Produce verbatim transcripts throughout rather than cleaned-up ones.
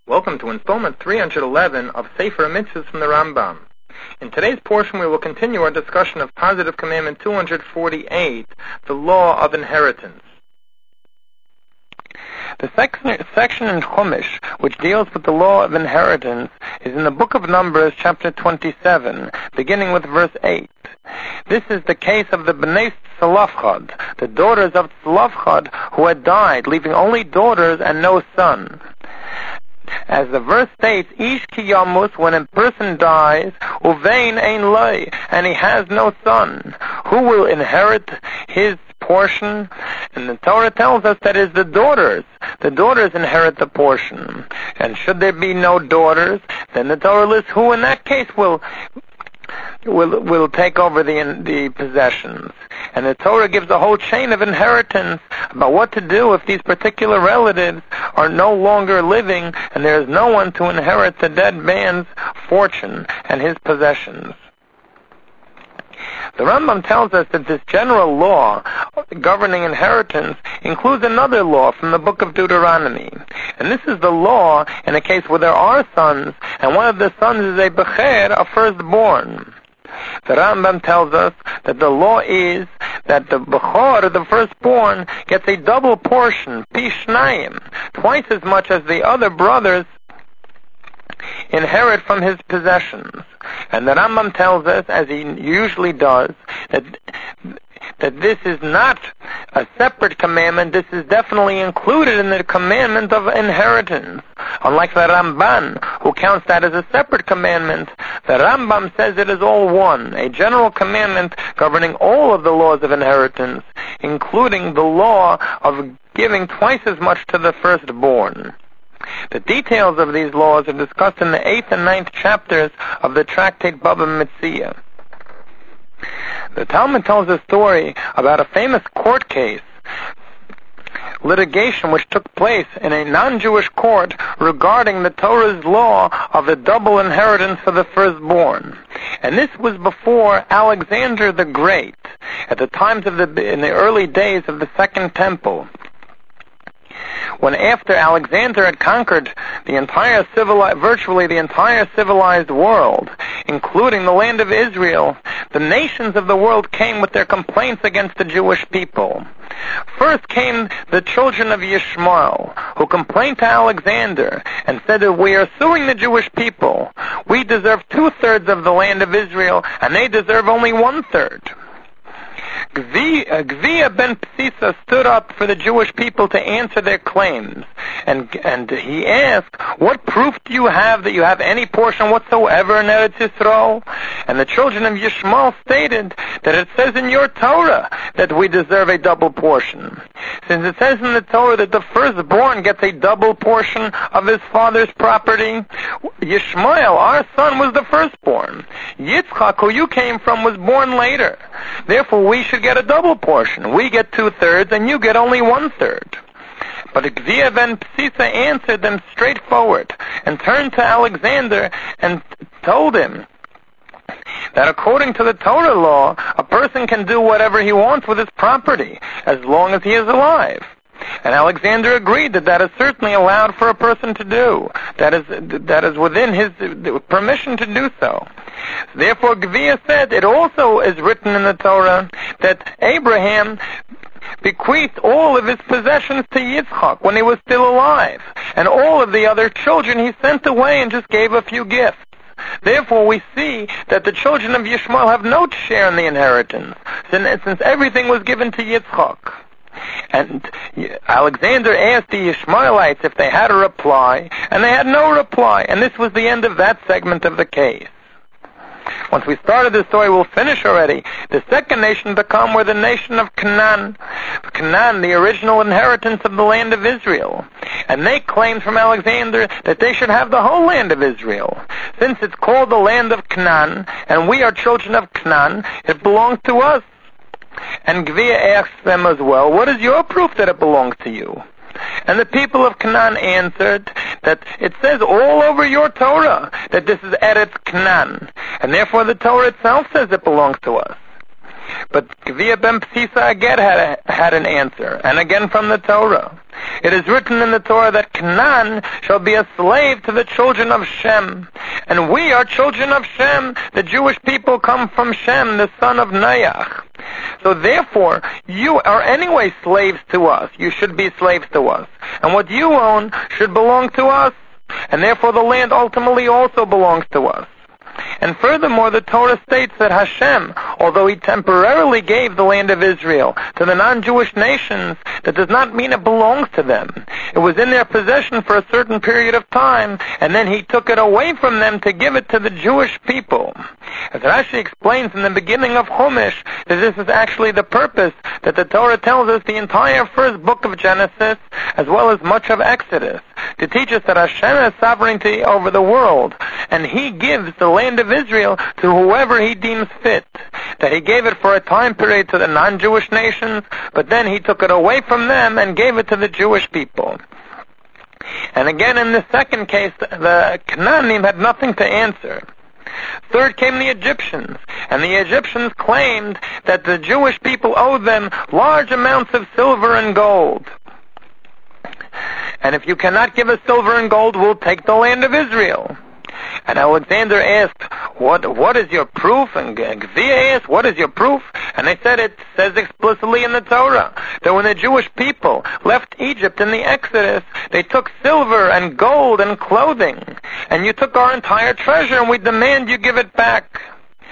Welcome to installment three hundred eleven of Sefer Mitzvahs from the Rambam. In today's portion we will continue our discussion of Positive Commandment two hundred forty-eight, the Law of Inheritance. The section, section in Chumash which deals with the law of inheritance is in the book of Numbers, chapter twenty-seven, beginning with verse eight. This is the case of the Bnei Tzlafchad, the daughters of Tzlafchad, who had died, leaving only daughters and no son. As the verse states, Ish ki yamus, when a person dies, uvein ein loi, and he has no son, who will inherit his portion? And the Torah tells us that is the daughters. The daughters inherit the portion. And should there be no daughters, then the Torah lists who in that case will will will take over the the possessions. And the Torah gives a whole chain of inheritance about what to do if these particular relatives are no longer living and there is no one to inherit the dead man's fortune and his possessions. The Rambam tells us that this general law governing inheritance includes another law from the book of Deuteronomy. And this is the law in a case where there are sons, and one of the sons is a becher, a firstborn. The Rambam tells us that the law is that the bechor, the firstborn, gets a double portion, pi shnayim, twice as much as the other brothers inherit from his possessions. And the Rambam tells us, as he usually does, that that this is not a separate commandment, this is definitely included in the commandment of inheritance. Unlike the Ramban, who counts that as a separate commandment, the Rambam says it is all one, a general commandment governing all of the laws of inheritance, including the law of giving twice as much to the firstborn. The details of these laws are discussed in the eighth and ninth chapters of the tractate Baba Metzia. The Talmud tells a story about a famous court case, litigation which took place in a non-Jewish court regarding the Torah's law of the double inheritance for the firstborn. And this was before Alexander the Great, at the times of the in the early days of the Second Temple. When after Alexander had conquered the entire civilized, virtually the entire civilized world, including the land of Israel, the nations of the world came with their complaints against the Jewish people. First came the children of Yishmael, who complained to Alexander and said that we are suing the Jewish people. We deserve two-thirds of the land of Israel, and they deserve only one-third. Gvia ben Psisa stood up for the Jewish people to answer their claims, and and he asked, what proof do you have that you have any portion whatsoever in Eretz Yisrael? And the children of Yishmael stated that it says in your Torah that we deserve a double portion. Since it says in the Torah that the firstborn gets a double portion of his father's property, Yishmael, our son, was the firstborn. Yitzchak, who you came from, was born later. Therefore, we should get a double portion. We get two-thirds, and you get only one-third. But Gvia ben Psisa answered them straightforward, and turned to Alexander and told him that according to the Torah law, a person can do whatever he wants with his property, as long as he is alive. And Alexander agreed that that is certainly allowed for a person to do. That is that is within his permission to do so. Therefore, Gvia said, it also is written in the Torah that Abraham bequeathed all of his possessions to Yitzchak when he was still alive, and all of the other children he sent away and just gave a few gifts. Therefore, we see that the children of Yishmael have no share in the inheritance, since everything was given to Yitzchak. And Alexander asked the Ishmaelites if they had a reply, and they had no reply, and this was the end of that segment of the case. Once we started this story, we'll finish already. The second nation to come were the nation of Canaan. Canaan, the original inheritance of the land of Israel. And they claimed from Alexander that they should have the whole land of Israel. Since it's called the land of Canaan, and we are children of Canaan, it belongs to us. And Gvia asked them as well, what is your proof that it belongs to you? And the people of Canaan answered that it says all over your Torah that this is Eretz Canaan, and therefore the Torah itself says it belongs to us. But Gvia ben Psisa again had, a, had an answer, and again from the Torah. It is written in the Torah that Canaan shall be a slave to the children of Shem. And we are children of Shem. The Jewish people come from Shem, the son of Noach. So therefore, you are anyway slaves to us. You should be slaves to us. And what you own should belong to us. And therefore the land ultimately also belongs to us. And furthermore, the Torah states that Hashem, although He temporarily gave the land of Israel to the non-Jewish nations, that does not mean it belongs to them. It was in their possession for a certain period of time, and then He took it away from them to give it to the Jewish people. As Rashi explains in the beginning of Chumash, that this is actually the purpose that the Torah tells us the entire first book of Genesis, as well as much of Exodus, to teach us that Hashem has sovereignty over the world, and He gives the land of Israel to whoever He deems fit. That He gave it for a time period to the non-Jewish nations, but then He took it away from them and gave it to the Jewish people. And again, in the second case, the Canaanim had nothing to answer. Third came the Egyptians, and the Egyptians claimed that the Jewish people owed them large amounts of silver and gold. And if you cannot give us silver and gold, we'll take the land of Israel. And Alexander asked, what what is your proof? And Gvia asked, what is your proof? And they said, it says explicitly in the Torah that when the Jewish people left Egypt in the Exodus, they took silver and gold and clothing. And you took our entire treasure, and we demand you give it back.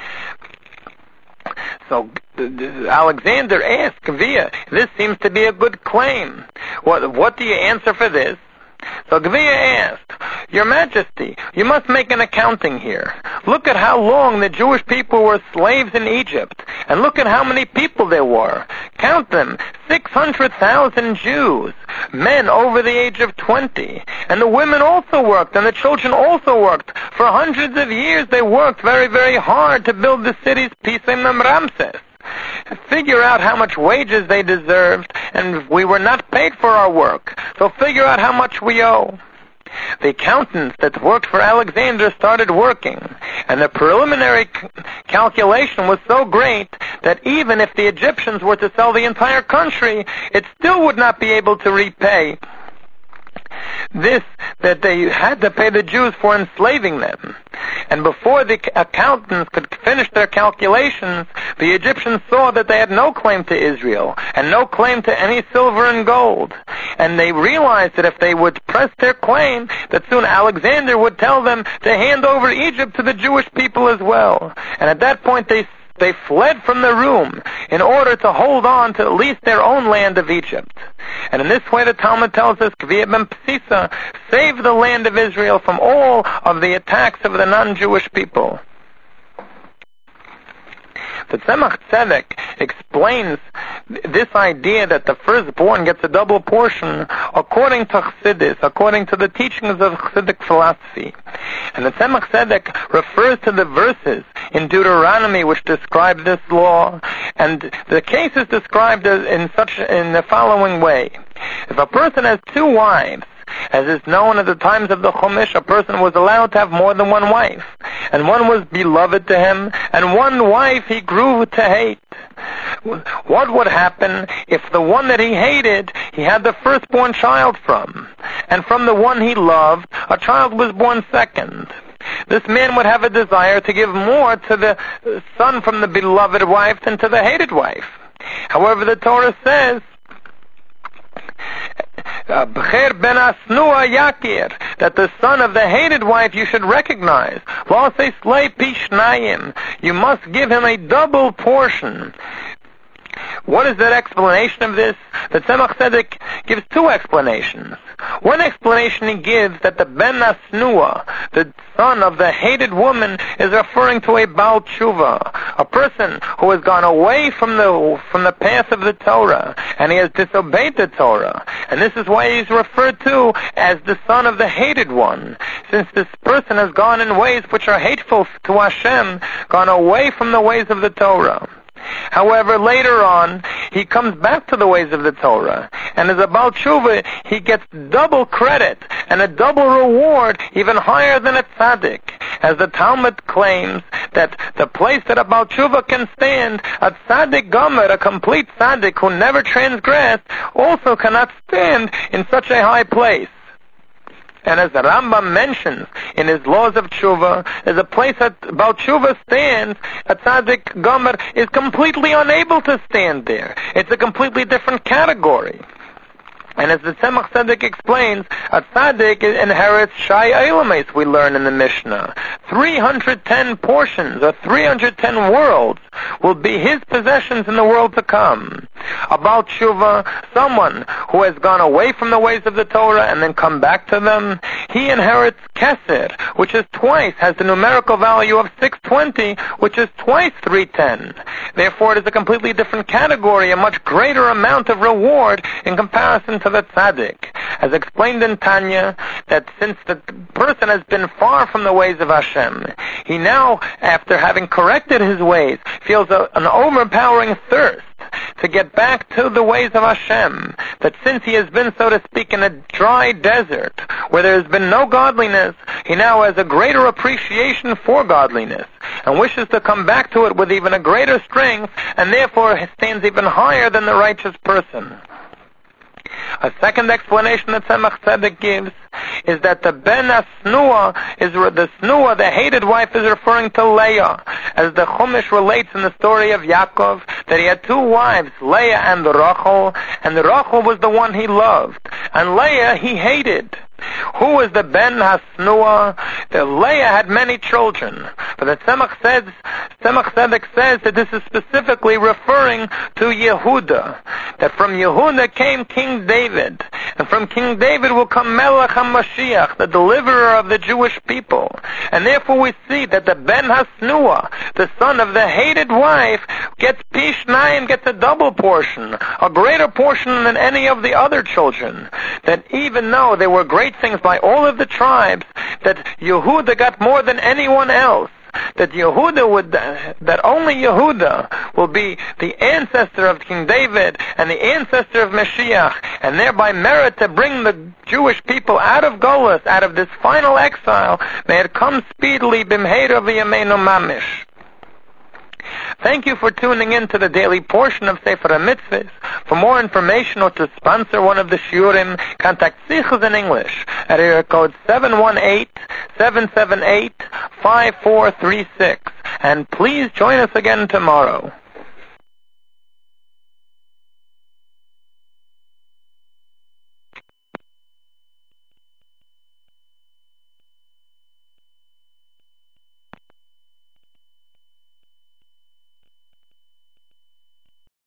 So Alexander asked Gvia, this seems to be a good claim. What, what do you answer for this? So Gvia asked, Your Majesty, you must make an accounting here. Look at how long the Jewish people were slaves in Egypt, and look at how many people there were. Count them, six hundred thousand Jews, men over the age of twenty. And the women also worked, and the children also worked. For hundreds of years they worked very, very hard to build the cities Pisem and Ramses. Figure out how much wages they deserved, and we were not paid for our work. So figure out how much we owe. The accountants that worked for Alexander started working, and the preliminary c- calculation was so great that even if the Egyptians were to sell the entire country, it still would not be able to repay this that they had to pay the Jews for enslaving them. And before the accountants could finish their calculations, the Egyptians saw that they had no claim to Israel and no claim to any silver and gold. And they realized that if they would press their claim, that soon Alexander would tell them to hand over Egypt to the Jewish people as well. And at that point they They fled from the room in order to hold on to at least their own land of Egypt. And in this way the Talmud tells us, Gvia ben Psisa saved the land of Israel from all of the attacks of the non-Jewish people. The Tzemach Tzedek explains this idea that the firstborn gets a double portion according to Chassidus, according to the teachings of Chassidic philosophy. And the Tzemach Tzedek refers to the verses in Deuteronomy which describe this law, and the case is described as in such in the following way. If a person has two wives, as is known at the times of the Chumash, a person was allowed to have more than one wife, and one was beloved to him, and one wife he grew to hate. What would happen if the one that he hated, he had the firstborn child from, and from the one he loved, a child was born second? This man would have a desire to give more to the son from the beloved wife than to the hated wife. However, the Torah says, B'cher ben asnua yakir, that the son of the hated wife you should recognize. Lo se slay pi shnayim, you must give him a double portion. What is that explanation of this? The Tzemach Tzedek gives two explanations. One explanation he gives that the Ben Asnua, the son of the hated woman, is referring to a Baal Tshuva, a person who has gone away from the from the path of the Torah, and he has disobeyed the Torah. And this is why he's referred to as the son of the hated one, since this person has gone in ways which are hateful to Hashem, gone away from the ways of the Torah. However, later on, he comes back to the ways of the Torah, and as a Baal Tshuva, he gets double credit and a double reward, even higher than a tzaddik. As the Talmud claims that the place that a Baal Tshuva can stand, a tzaddik gomer, a complete tzaddik who never transgressed, also cannot stand in such a high place. And as the Rambam mentions in his Laws of Tshuva, there's a place that Baal Tshuva stands, a tzaddik gomer is completely unable to stand there. It's a completely different category. And as the Tzemach Tzedek explains, a tzaddik inherits Shai Eilames, we learn in the Mishnah. three hundred ten portions, or three hundred ten worlds, will be his possessions in the world to come. A Baal Tshuva, someone who has gone away from the ways of the Torah and then come back to them, he inherits Keser, which is twice, has the numerical value of six hundred twenty, which is twice three hundred ten. Therefore, it is a completely different category, a much greater amount of reward in comparison to the tzaddik. As explained in Tanya, that since the person has been far from the ways of Hashem, he now, after having corrected his ways, feels a, an overpowering thirst to get back to the ways of Hashem, that since he has been, so to speak, in a dry desert, where there has been no godliness, he now has a greater appreciation for godliness, and wishes to come back to it with even a greater strength, and therefore stands even higher than the righteous person. A second explanation that Tzemach Tzedek gives is that the Ben Asnua is the Snua, the hated wife, is referring to Leah, as the Chumash relates in the story of Yaakov that he had two wives, Leah and Rachel, and Rachel was the one he loved, and Leah he hated. Who was the Ben Hasnua? The Leah had many children, but the Tzemach says, Tzemach Tzedek says that this is specifically referring to Yehuda, that from Yehuda came King David, and from King David will come Melech HaMashiach, the deliverer of the Jewish people. And therefore we see that the Ben Hasnua, the son of the hated wife, gets Pishnayim, gets a double portion, a greater portion than any of the other children. That even though there were great things by all of the tribes, that Yehuda got more than anyone else. That Yehuda would, that only Yehuda will be the ancestor of King David and the ancestor of Mashiach, and thereby merit to bring the Jewish people out of Golus, out of this final exile. May it come speedily, b'mheira v'yameinu mamish. Thank you for tuning in to the daily portion of Sefer HaMitzvahs. For more information or to sponsor one of the shiurim, contact Sichos in English at area code seven one eight, seven seven eight, five four three six. And please join us again tomorrow.